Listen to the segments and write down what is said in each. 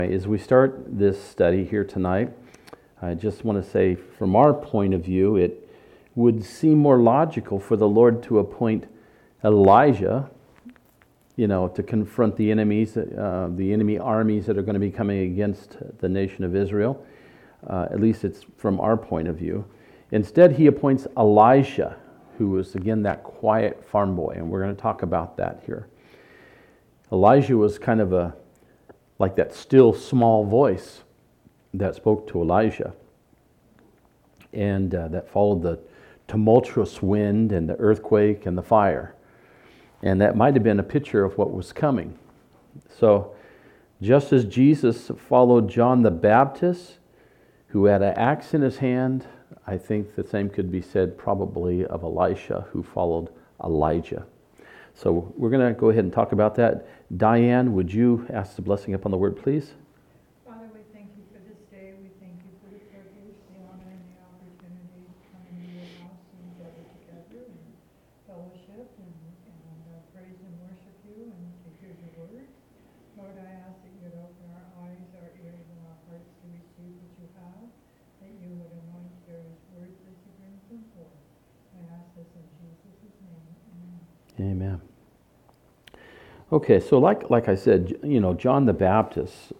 As we start this study here tonight, I just want to say from our point of view, it would seem more logical for the Lord to appoint Elijah, to confront the enemies, the enemy armies that are going to be coming against the nation of Israel. At least it's from our point of view. Instead, he appoints Elisha, who was, again, that quiet farm boy, and we're going to talk about that here. Elijah was kind of like that still small voice that spoke to Elijah, and that followed the tumultuous wind and the earthquake and the fire. And that might have been a picture of what was coming. So just as Jesus followed John the Baptist, who had an axe in his hand, I think the same could be said probably of Elisha, who followed Elijah. So we're going to go ahead and talk about that. Diane, would you ask the blessing upon the word, please? Father, we thank you for this day. We thank you for the privilege, the honor, and the opportunity to come into your house and gather together and fellowship and praise and worship you and to hear your word. Lord, I ask that you would open our eyes, our ears, and our hearts to receive what you have, that you would anoint Gary's words as he brings them forth. I ask this in Jesus' name. Amen. Amen. Okay, so like I said, John the Baptist,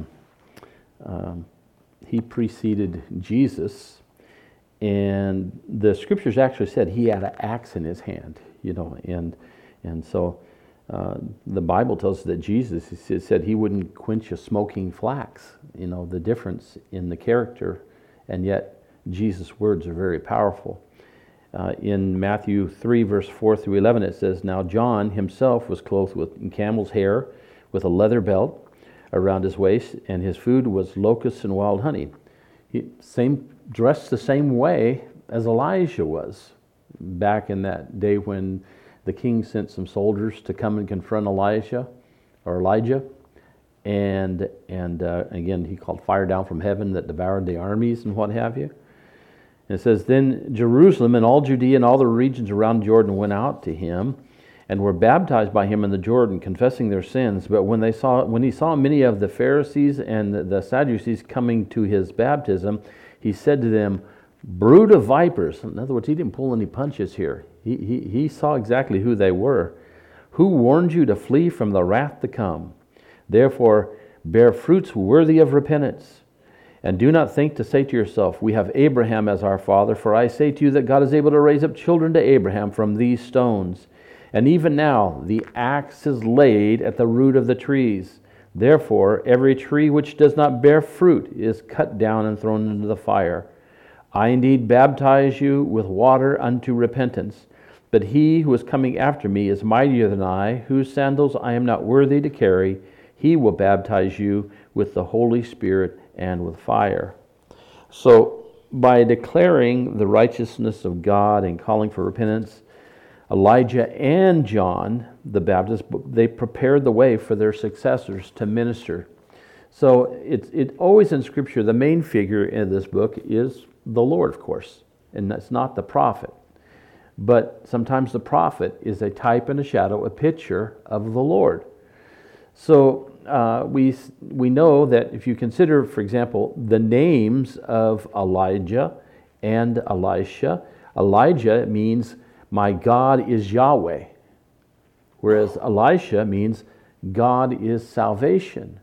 he preceded Jesus, and the scriptures actually said he had an axe in his hand, and so the Bible tells us that Jesus said he wouldn't quench a smoking flax, the difference in the character, and yet Jesus' words are very powerful. In Matthew 3, verse 4 through 11, it says, "Now John himself was clothed with camel's hair, with a leather belt around his waist, and his food was locusts and wild honey." He dressed the same way as Elijah was back in that day when the king sent some soldiers to come and confront Elijah. And again, he called fire down from heaven that devoured the armies and what have you. And it says, "Then Jerusalem and all Judea and all the regions around Jordan went out to him and were baptized by him in the Jordan, confessing their sins. But when he saw many of the Pharisees and the Sadducees coming to his baptism, he said to them, 'Brood of vipers.'" In other words, he didn't pull any punches here. He saw exactly who they were. "Who warned you to flee from the wrath to come? Therefore, bear fruits worthy of repentance. And do not think to say to yourself, 'We have Abraham as our father,' for I say to you that God is able to raise up children to Abraham from these stones. And even now the axe is laid at the root of the trees. Therefore, every tree which does not bear fruit is cut down and thrown into the fire. I indeed baptize you with water unto repentance, but he who is coming after me is mightier than I, whose sandals I am not worthy to carry. He will baptize you with the Holy Spirit and with fire." So, by declaring the righteousness of God and calling for repentance, Elijah and John the Baptist, they prepared the way for their successors to minister. So, it always in Scripture, the main figure in this book is the Lord, of course, and that's not the prophet. But sometimes the prophet is a type and a shadow, a picture of the Lord. So we know that if you consider, for example, the names of Elijah and Elisha, Elijah means "my God is Yahweh," whereas Elisha means "God is salvation."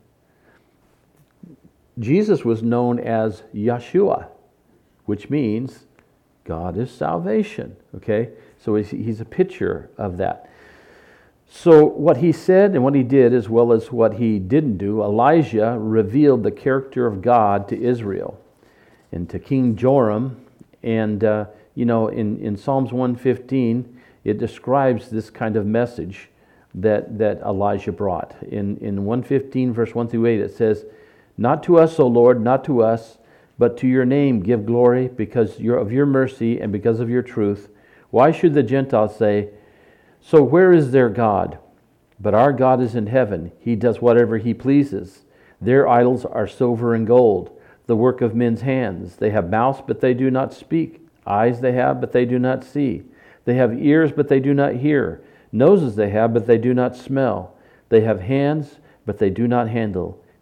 Jesus was known as Yeshua, which means God is salvation. Okay, so he's a picture of that. So what he said and what he did, as well as what he didn't do, Elijah revealed the character of God to Israel and to King Joram. And, in Psalms 115, it describes this kind of message that Elijah brought. In 115, verse 1 through 8, it says, "Not to us, O Lord, not to us, but to your name give glory because of your mercy and because of your truth. Why should the Gentiles say, 'So where is their God?' But our God is in heaven. He does whatever he pleases. Their idols are silver and gold, the work of men's hands. They have mouths, but they do not speak. Eyes they have, but they do not see. They have ears, but they do not hear. Noses they have, but they do not smell. They have hands, but they do not handle.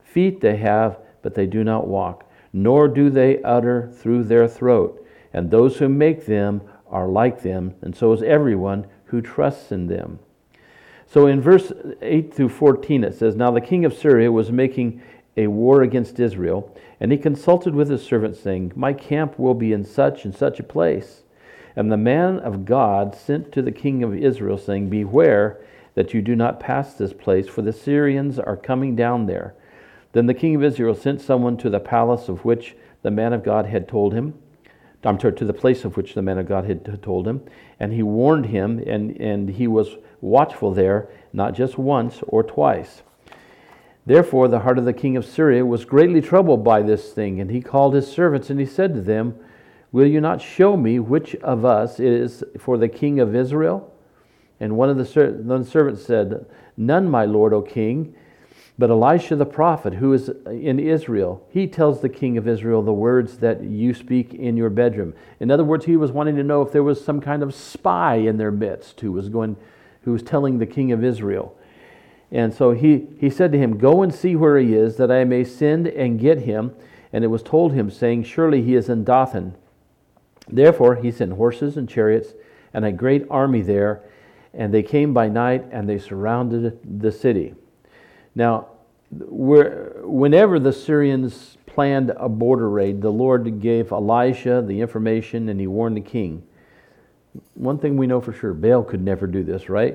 Feet they have, but they do not walk, nor do they utter through their throat. And those who make them are like them, and so is everyone who trusts in them. So in verse 8 through 14 it says, Now the king of Syria was making a war against Israel, and he consulted with his servants, saying, My camp will be in such and such a place. And the man of God sent to the king of Israel, saying, Beware that you do not pass this place, for the Syrians are coming down there. Then the king of Israel sent someone to the palace of which the man of God had told him, to the place of which the man of God had told him, and he warned him, and he was watchful there, not just once or twice. Therefore the heart of the king of Syria was greatly troubled by this thing, and he called his servants, and he said to them, Will you not show me which of us is for the king of Israel? And one of the servants said, None, my lord, O king, but Elisha the prophet, who is in Israel. He tells the king of Israel the words that you speak in your bedroom. In other words, he was wanting to know if there was some kind of spy in their midst who was telling the king of Israel. And so he said to him, Go and see where he is, that I may send and get him. And it was told him, saying, Surely he is in Dothan. Therefore he sent horses and chariots and a great army there, and they came by night, and they surrounded the city. Now, whenever the Syrians planned a border raid, the Lord gave Elisha the information, and he warned the king. One thing we know for sure, Baal could never do this, right?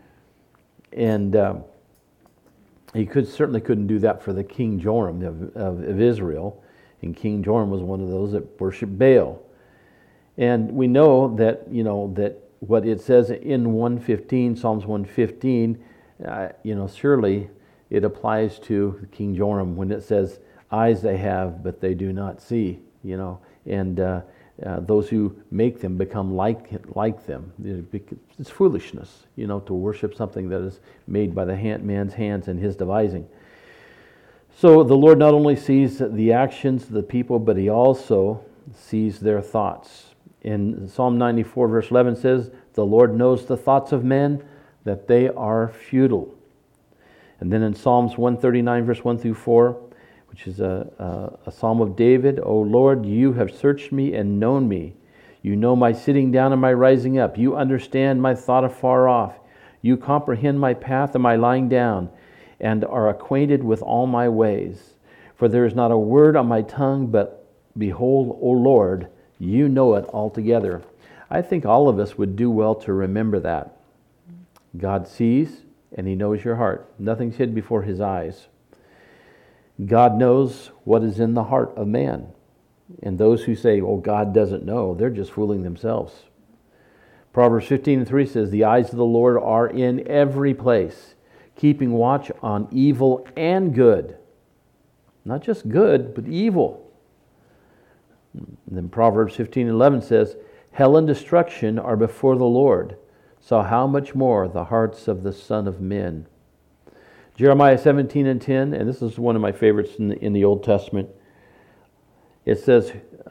And he certainly couldn't do that for the King Joram of Israel. And King Joram was one of those that worshiped Baal. And we know that, that what it says in 115, Psalms 115, surely it applies to King Joram when it says, eyes they have, but they do not see, and those who make them become like them. It's foolishness, to worship something that is made by the man's hands and his devising. So the Lord not only sees the actions of the people, but he also sees their thoughts. In Psalm 94, verse 11 says, The Lord knows the thoughts of men, that they are futile. And then in Psalms 139, verse 1 through 4, which is a psalm of David, O Lord, you have searched me and known me. You know my sitting down and my rising up. You understand my thought afar off. You comprehend my path and my lying down, and are acquainted with all my ways. For there is not a word on my tongue, but behold, O Lord, you know it altogether. I think all of us would do well to remember that. God sees, and he knows your heart. Nothing's hid before his eyes. God knows what is in the heart of man. And those who say, oh, God doesn't know, they're just fooling themselves. Proverbs 15:3 says, The eyes of the Lord are in every place, keeping watch on evil and good. Not just good, but evil. And then Proverbs 15:11 says, Hell and destruction are before the Lord, so how much more the hearts of the Son of Men. Jeremiah 17:10, and this is one of my favorites in the Old Testament. It says,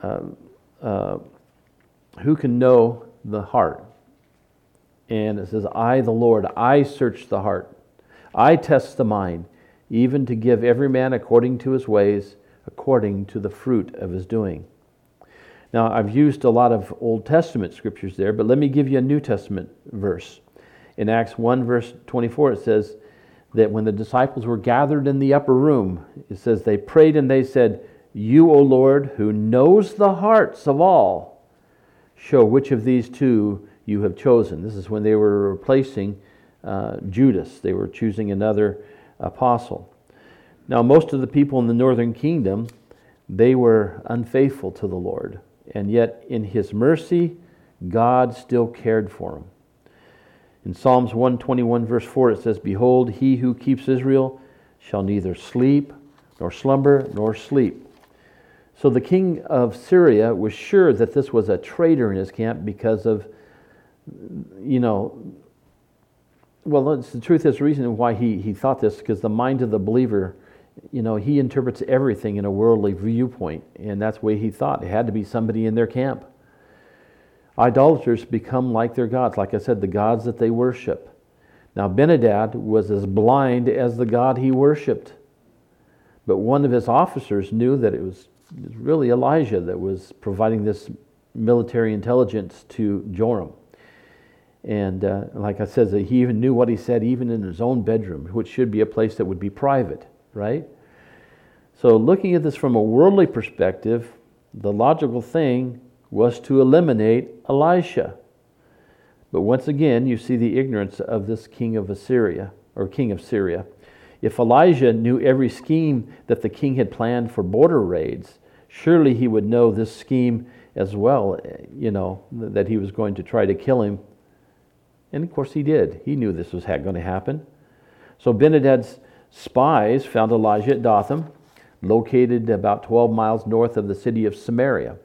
who can know the heart? And it says, I, the Lord, I search the heart. I test the mind, even to give every man according to his ways, according to the fruit of his doing. Now, I've used a lot of Old Testament scriptures there, but let me give you a New Testament verse. In Acts 1, verse 24, it says that when the disciples were gathered in the upper room, it says they prayed and they said, You, O Lord, who knows the hearts of all, show which of these two you have chosen. This is when they were replacing Judas. They were choosing another apostle. Now, most of the people in the northern kingdom, they were unfaithful to the Lord. And yet, in his mercy, God still cared for them. In Psalms 121, verse 4, it says, Behold, he who keeps Israel shall neither sleep, nor slumber, nor sleep. So the king of Syria was sure that this was a traitor in his camp because of, well, the truth is the reason why he thought this, because the mind of the believer, he interprets everything in a worldly viewpoint, and that's the way he thought. It had to be somebody in their camp. Idolaters become like their gods. Like I said, the gods that they worship. Now, Ben-Hadad was as blind as the God he worshipped. But one of his officers knew that it was really Elijah that was providing this military intelligence to Joram. And like I said, he even knew what he said even in his own bedroom, which should be a place that would be private, right? So looking at this from a worldly perspective, the logical thing was to eliminate Elisha. But once again, you see the ignorance of this king of Assyria, or king of Syria. If Elijah knew every scheme that the king had planned for border raids, surely he would know this scheme as well, that he was going to try to kill him. And of course he did. He knew this was going to happen. So Ben-Hadad's spies found Elijah at Dothan, located about 12 miles north of the city of Samaria.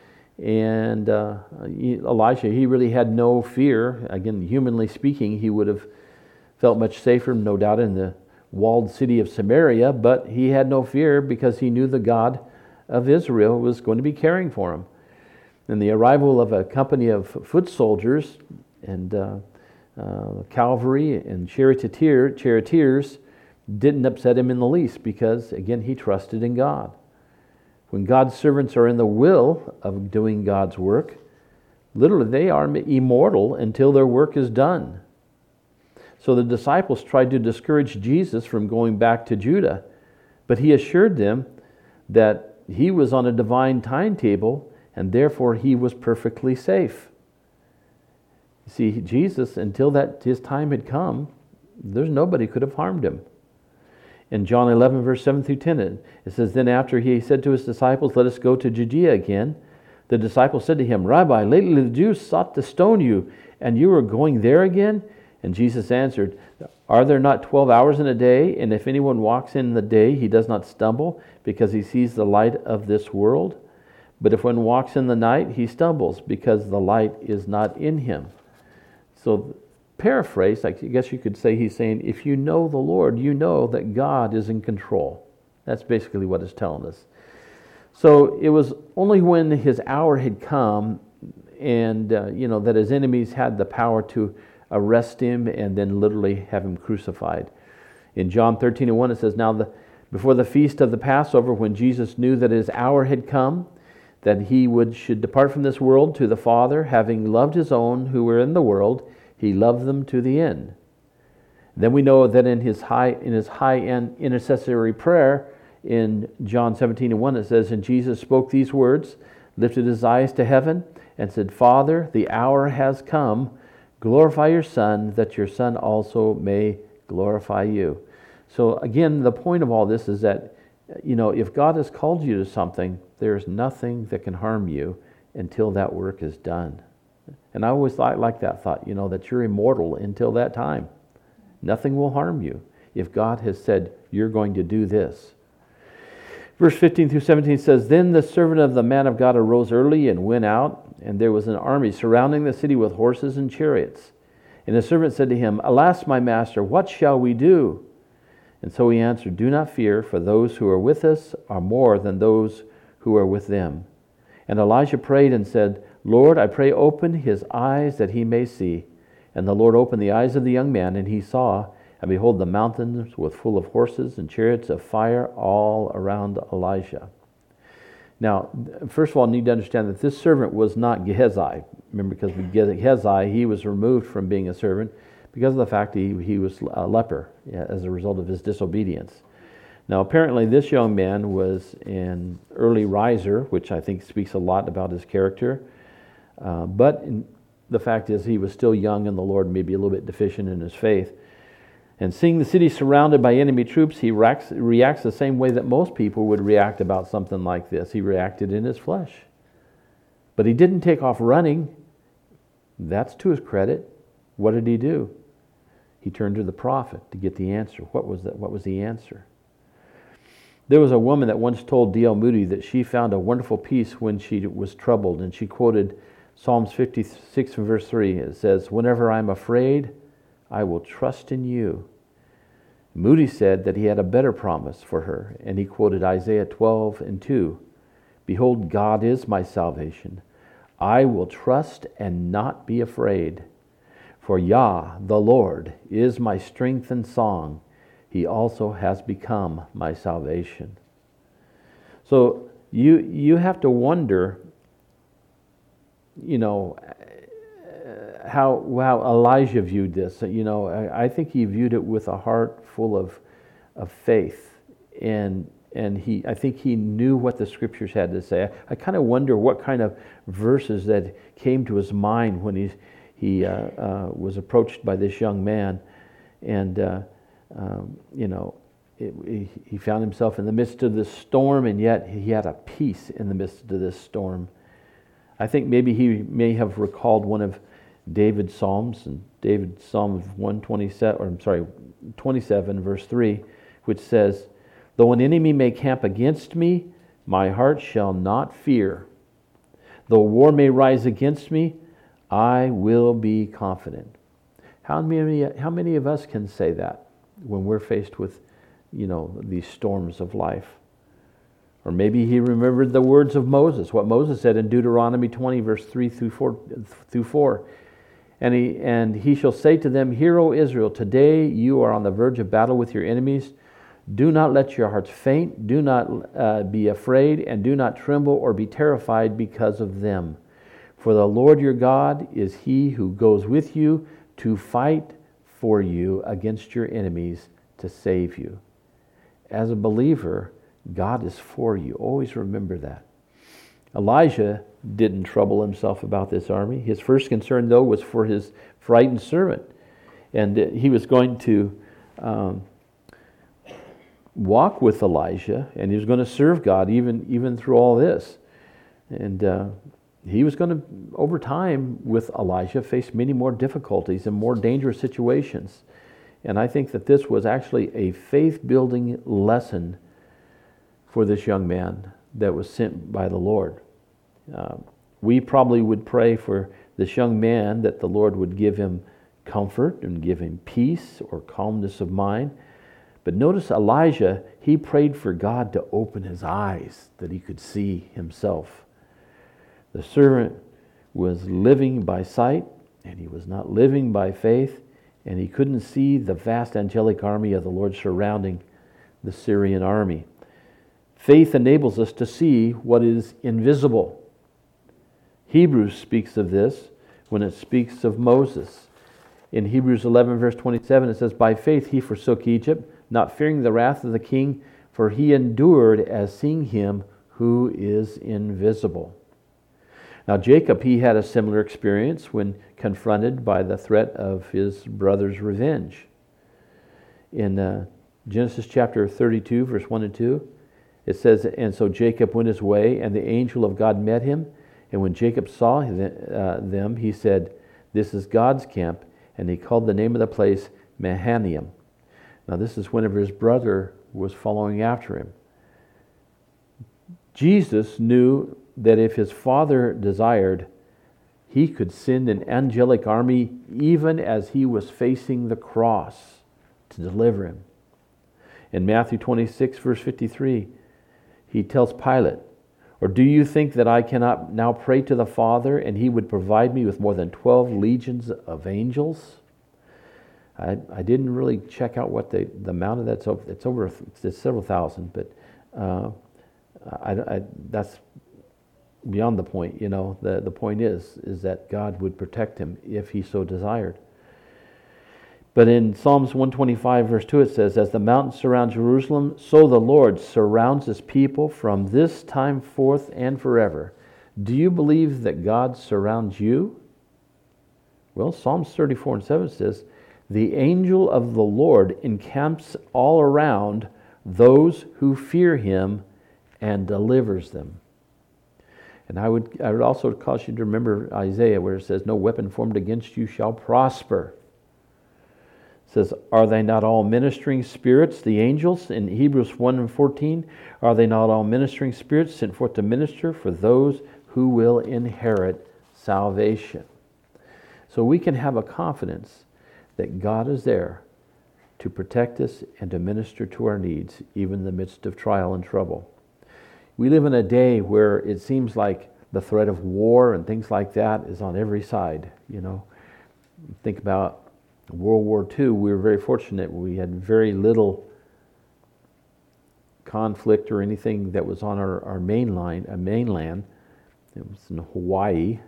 And Elisha, he really had no fear. Again, humanly speaking, he would have felt much safer, no doubt, in the walled city of Samaria, but he had no fear because he knew the God of Israel was going to be caring for him. And the arrival of a company of foot soldiers and cavalry and charioteers didn't upset him in the least because, again, he trusted in God. When God's servants are in the will of doing God's work, literally they are immortal until their work is done. So the disciples tried to discourage Jesus from going back to Judah, but he assured them that he was on a divine timetable and therefore he was perfectly safe. You see, Jesus, until that his time had come, there's nobody could have harmed him. In John 11, verse 7 through 10, it says, Then after he said to his disciples, Let us go to Judea again, the disciples said to him, Rabbi, lately the Jews sought to stone you, and you are going there again? And Jesus answered, Are there not 12 hours in a day? And if anyone walks in the day, he does not stumble, because he sees the light of this world. But if one walks in the night, he stumbles, because the light is not in him. So, paraphrase, I guess you could say he's saying, if you know the Lord, you know that God is in control. That's basically what it's telling us. So it was only when his hour had come and, that his enemies had the power to arrest him and then literally have him crucified. In John 13:1 it says, Now before the feast of the Passover, when Jesus knew that his hour had come, that he should depart from this world to the Father, having loved his own who were in the world, he loved them to the end. Then we know that in his high end intercessory prayer in John 17:1 it says, And Jesus spoke these words, lifted his eyes to heaven, and said, Father, the hour has come. Glorify your Son, that your Son also may glorify you. So again, the point of all this is that, if God has called you to something, there's nothing that can harm you until that work is done. And I always like that thought, that you're immortal until that time. Nothing will harm you if God has said, you're going to do this. Verse 15 through 17 says, Then the servant of the man of God arose early and went out, and there was an army surrounding the city with horses and chariots. And the servant said to him, Alas, my master, what shall we do? And so he answered, Do not fear, for those who are with us are more than those who are with them. And Elijah prayed and said, Lord, I pray, open his eyes that he may see. And the Lord opened the eyes of the young man, and he saw, and behold, the mountains were full of horses and chariots of fire all around Elijah. Now, first of all, you need to understand that this servant was not Gehazi. Remember, because Gehazi, he was removed from being a servant because of the fact he was a leper as a result of his disobedience. Now, apparently, this young man was an early riser, which I think speaks a lot about his character. But the fact is, he was still young, and the Lord may be a little bit deficient in his faith. And seeing the city surrounded by enemy troops, he reacts the same way that most people would react about something like this. He reacted in his flesh. But he didn't take off running. That's to his credit. What did he do? He turned to the prophet to get the answer. What was the answer? There was a woman that once told D.L. Moody that she found a wonderful peace when she was troubled, and she quoted Psalms 56 verse 3. It says, Whenever I'm afraid, I will trust in you. Moody said that he had a better promise for her, and he quoted Isaiah 12:2. Behold, God is my salvation. I will trust and not be afraid. For Yah, the Lord, is my strength and song. He he also has become my salvation. So you have to wonder, how Elijah viewed this. I think he viewed it with a heart full of faith, and I think he knew what the scriptures had to say. I kind of wonder what kind of verses that came to his mind when he was approached by this young man, and he found himself in the midst of this storm, and yet he had a peace in the midst of this storm. I think maybe he may have recalled one of David's Psalms, and David's Psalm 27, verse 3, which says, "Though an enemy may camp against me, my heart shall not fear. Though war may rise against me, I will be confident." How many of us can say that when we're faced with, these storms of life? Or maybe he remembered the words of Moses, what Moses said in Deuteronomy 20, verse 3 through 4. And he shall say to them, "Hear, O Israel, today you are on the verge of battle with your enemies. Do not let your hearts faint. Do not be afraid, and do not tremble or be terrified because of them. For the Lord your God is he who goes with you to fight for you against your enemies to save you." As a believer, God is for you. Always remember that. Elijah didn't trouble himself about this army. His first concern, though, was for his frightened servant. And he was going to walk with Elijah, and he was going to serve God even through all this. And he was going to, over time, with Elijah, face many more difficulties and more dangerous situations. And I think that this was actually a faith-building lesson for this young man that was sent by the Lord. We probably would pray for this young man that the Lord would give him comfort and give him peace or calmness of mind. But notice Elijah, he prayed for God to open his eyes that he could see himself. The servant was living by sight, and he was not living by faith, and he couldn't see the vast angelic army of the Lord surrounding the Syrian army. Faith enables us to see what is invisible. Hebrews speaks of this when it speaks of Moses. In Hebrews 11, verse 27, it says, "By faith he forsook Egypt, not fearing the wrath of the king, for he endured as seeing him who is invisible." Now Jacob, he had a similar experience when confronted by the threat of his brother's revenge. In Genesis chapter 32, verse 1 and 2, it says, "And so Jacob went his way, and the angel of God met him. And when Jacob saw them, he said, 'This is God's camp.' And he called the name of the place Mahanaim." Now this is whenever his brother was following after him. Jesus knew that if his Father desired, he could send an angelic army even as he was facing the cross to deliver him. In Matthew 26, verse 53, he tells Pilate, "Or do you think that I cannot now pray to the Father, and he would provide me with more than 12 legions of angels?" I didn't really check out what the amount of that. So it's several thousand, but that's beyond the point. The point is that God would protect him if he so desired. But in Psalms 125, verse 2, it says, "As the mountains surround Jerusalem, so the Lord surrounds his people from this time forth and forever." Do you believe that God surrounds you? Well, Psalms 34 and 7 says, "The angel of the Lord encamps all around those who fear him and delivers them." And I would also cause you to remember Isaiah, where it says, "No weapon formed against you shall prosper." It says, "Are they not all ministering spirits, the angels?" In Hebrews 1 and 14, "Are they not all ministering spirits sent forth to minister for those who will inherit salvation?" So we can have a confidence that God is there to protect us and to minister to our needs, even in the midst of trial and trouble. We live in a day where it seems like the threat of war and things like that is on every side. Think about World War II. We were very fortunate. We had very little conflict or anything that was on our mainland. It was in Hawaii,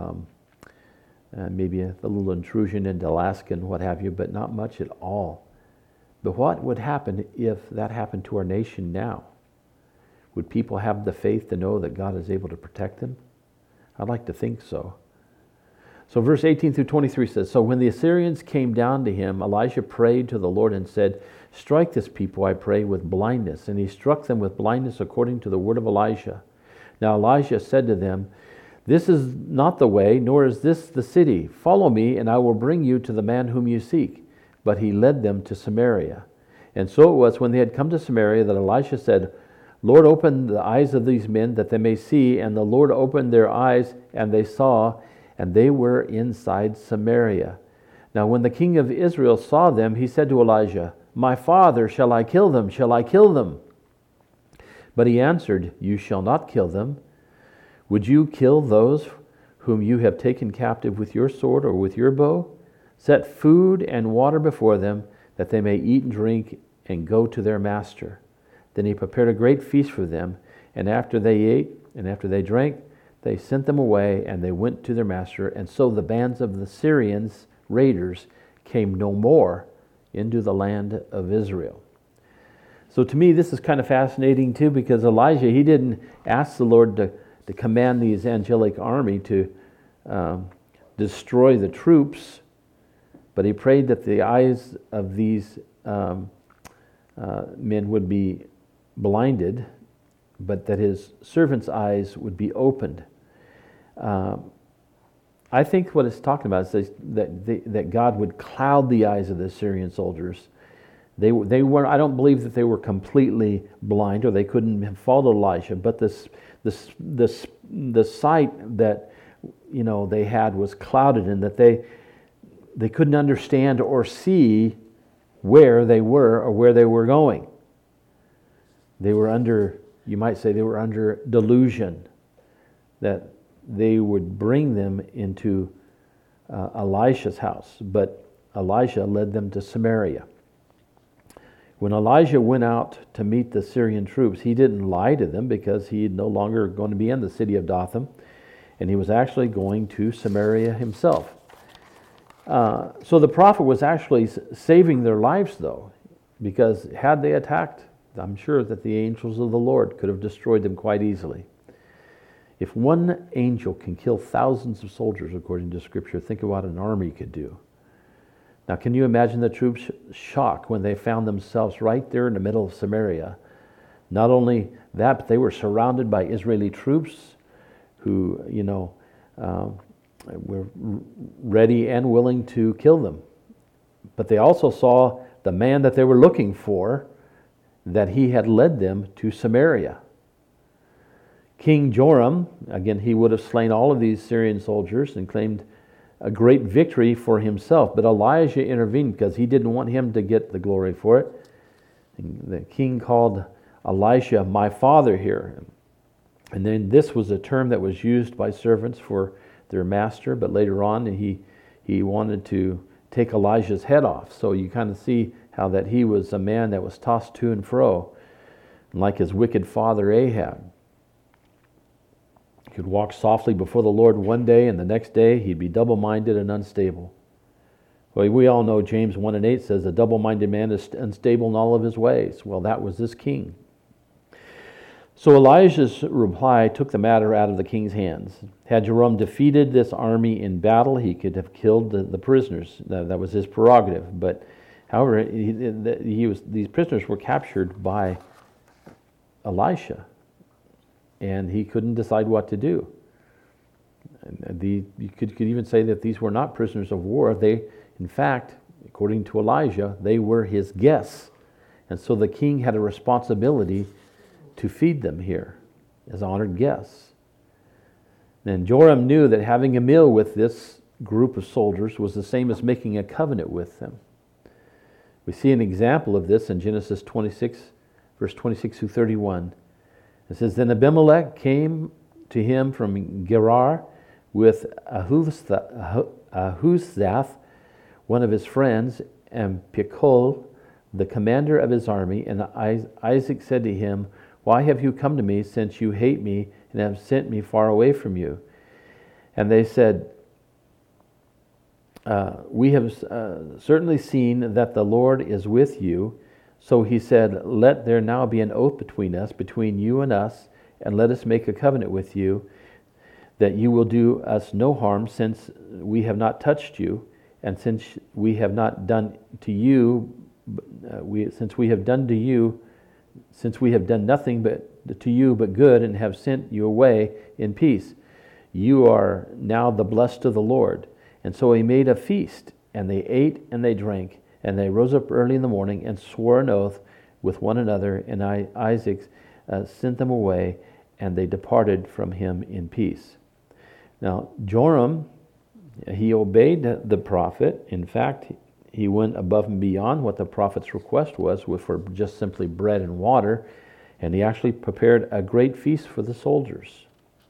maybe a little intrusion into Alaska and what have you, but not much at all. But what would happen if that happened to our nation now? Would people have the faith to know that God is able to protect them? I'd like to think so. So verse 18 through 23 says, So when the Assyrians came down to him, Elijah prayed to the Lord and said, Strike this people, I pray, with blindness. And he struck them with blindness according to the word of Elijah. Now Elijah said to them, This is not the way, nor is this the city. Follow me, and I will bring you to the man whom you seek. But he led them to Samaria. And so it was when they had come to Samaria that Elisha said, Lord, open the eyes of these men that they may see. And the Lord opened their eyes, and they saw, and they were inside Samaria. Now when the king of Israel saw them, he said to Elijah, My father, shall I kill them? Shall I kill them? But he answered, You shall not kill them. Would you kill those whom you have taken captive with your sword or with your bow? Set food and water before them, that they may eat and drink and go to their master. Then he prepared a great feast for them, and after they ate and after they drank, they sent them away, and they went to their master. And so the bands of the Syrians, raiders, came no more into the land of Israel. So to me, this is kind of fascinating too, because Elijah, he didn't ask the Lord to command these angelic army to destroy the troops, but he prayed that the eyes of these men would be blinded, but that his servants' eyes would be opened. I think what it's talking about is that God would cloud the eyes of the Syrian soldiers. They were. I don't believe that they were completely blind, or they couldn't have followed Elijah. But the sight that they had was clouded, and that they couldn't understand or see where they were or where they were going. They were under, you might say, they were under delusion that they would bring them into Elisha's house, but Elijah led them to Samaria. When Elijah went out to meet the Syrian troops, he didn't lie to them, because he no longer going to be in the city of Dothan, and he was actually going to Samaria himself. So the prophet was actually saving their lives, though, because had they attacked, I'm sure that the angels of the Lord could have destroyed them quite easily. If one angel can kill thousands of soldiers, according to Scripture, think of what an army could do. Now, can you imagine the troops' shock when they found themselves right there in the middle of Samaria? Not only that, but they were surrounded by Israeli troops who, were ready and willing to kill them. But they also saw the man that they were looking for, that he had led them to Samaria. King Joram, again, he would have slain all of these Syrian soldiers and claimed a great victory for himself. But Elijah intervened because he didn't want him to get the glory for it. And the king called Elisha my father here. And then this was a term that was used by servants for their master, but later on he wanted to take Elijah's head off. So you kind of see how that he was a man that was tossed to and fro, like his wicked father Ahab. He could walk softly before the Lord one day, and the next day he'd be double-minded and unstable. Well, we all know James 1:8 says, a double-minded man is unstable in all of his ways. Well, that was this king. So Elijah's reply took the matter out of the king's hands. Had Joram defeated this army in battle, he could have killed the prisoners. That was his prerogative. But however, these prisoners were captured by Elisha, and he couldn't decide what to do. You could even say that these were not prisoners of war. They, in fact, according to Elijah, they were his guests. And so the king had a responsibility to feed them here as honored guests. And Joram knew that having a meal with this group of soldiers was the same as making a covenant with them. We see an example of this in Genesis 26, verse 26 through 31. It says, Then Abimelech came to him from Gerar with Ahuzzath, one of his friends, and Pichol, the commander of his army. And Isaac said to him, "Why have you come to me, since you hate me and have sent me far away from you?" And they said, "We have certainly seen that the Lord is with you." So he said, "Let there now be an oath between us, between you and us, and let us make a covenant with you, that you will do us no harm, since we have not touched you, and since we have not done to you, since we have done nothing but to you but good, and have sent you away in peace. You are now the blessed of the Lord." And so he made a feast, and they ate and they drank, and they rose up early in the morning and swore an oath with one another. And Isaac sent them away, and they departed from him in peace. Now, Joram, he obeyed the prophet. In fact, he went above and beyond what the prophet's request was for just simply bread and water, and he actually prepared a great feast for the soldiers.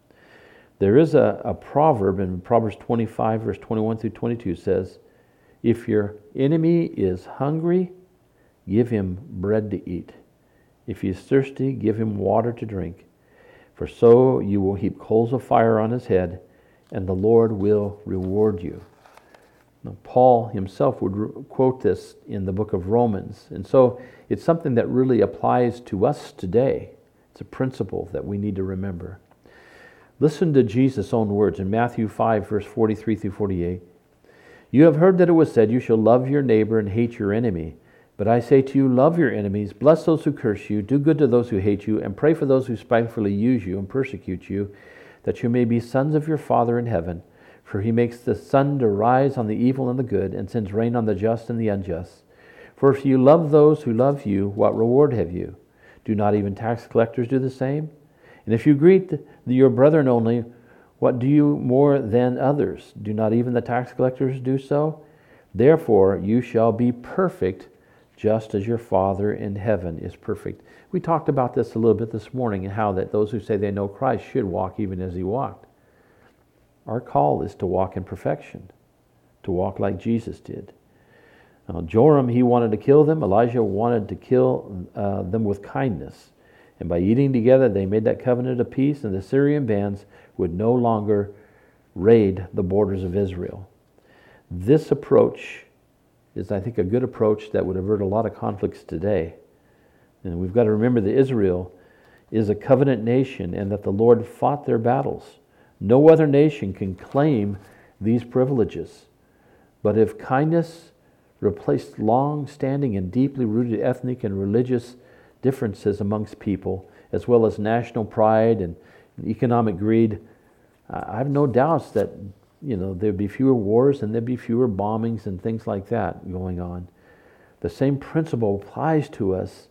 There is a proverb in Proverbs 25, verse 21 through 22 says, "If your enemy is hungry, give him bread to eat. If he is thirsty, give him water to drink. For so you will heap coals of fire on his head, and the Lord will reward you." Now, Paul himself would quote this in the book of Romans. And so it's something that really applies to us today. It's a principle that we need to remember. Listen to Jesus' own words in Matthew 5, verse 43 through 48. "You have heard that it was said, 'You shall love your neighbor and hate your enemy.' But I say to you, love your enemies, bless those who curse you, do good to those who hate you, and pray for those who spitefully use you and persecute you, that you may be sons of your Father in heaven. For he makes the sun to rise on the evil and the good, and sends rain on the just and the unjust. For if you love those who love you, what reward have you? Do not even tax collectors do the same? And if you greet your brethren only, what do you more than others? Do not even the tax collectors do so? Therefore you shall be perfect, just as your Father in heaven is perfect." We talked about this a little bit this morning, and how that those who say they know Christ should walk even as he walked. Our call is to walk in perfection, to walk like Jesus did. Now, Joram, he wanted to kill them. Elijah wanted to kill them with kindness. And by eating together, they made that covenant of peace, and the Syrian bands would no longer raid the borders of Israel. This approach is, I think, a good approach that would avert a lot of conflicts today. And we've got to remember that Israel is a covenant nation, and that the Lord fought their battles. No other nation can claim these privileges. But if kindness replaced long-standing and deeply rooted ethnic and religious differences amongst people, as well as national pride and economic greed, I have no doubts that there'd be fewer wars, and there'd be fewer bombings and things like that going on. The same principle applies to us,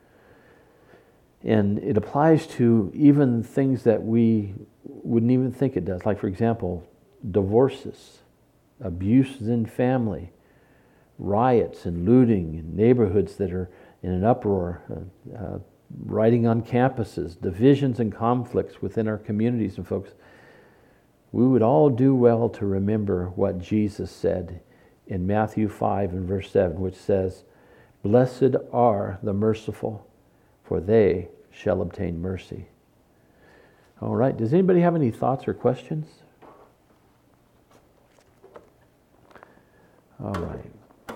and it applies to even things that we wouldn't even think it does. Like, for example, divorces, abuses in family, riots and looting in neighborhoods that are in an uproar, rioting on campuses, divisions and conflicts within our communities. And folks, we would all do well to remember what Jesus said in Matthew 5 and verse 7, which says, "Blessed are the merciful, for they shall obtain mercy." All right, does anybody have any thoughts or questions? All right.